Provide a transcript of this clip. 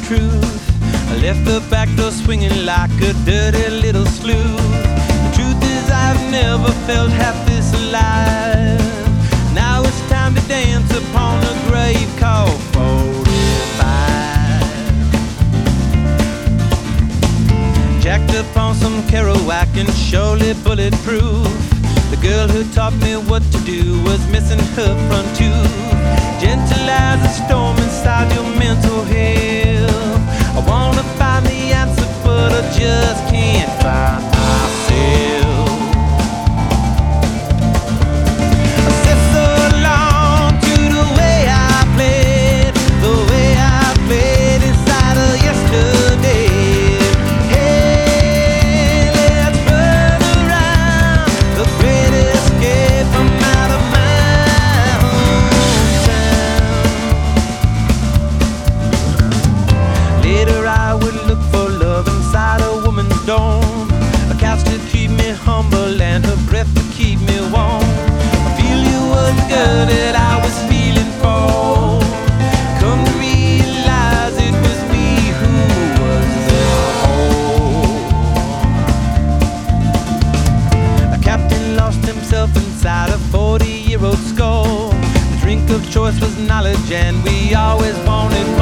truth. I left the back door swinging like a dirty little sleuth. The truth is I've never felt half this alive. Now it's time to dance upon a grave called 45. Jacked up on some Kerouac and surely bulletproof. The girl who taught me what to do was missing her front tooth. Gentle as a storm inside your mental health. I wanna find the answer, but I just can't find myself. I said so long to the way I played, the way I played inside of yesterday. Hey, let's run around the great escape from out of my hometown. Later I would look for love inside a woman's dorm, a couch to keep me humble and her breath to keep me warm. I feel you was the girl that I was feeling for. Come to realize it was me who was the whore. A captain lost himself inside a 40-year-old skull. The drink of choice was knowledge and we always wanted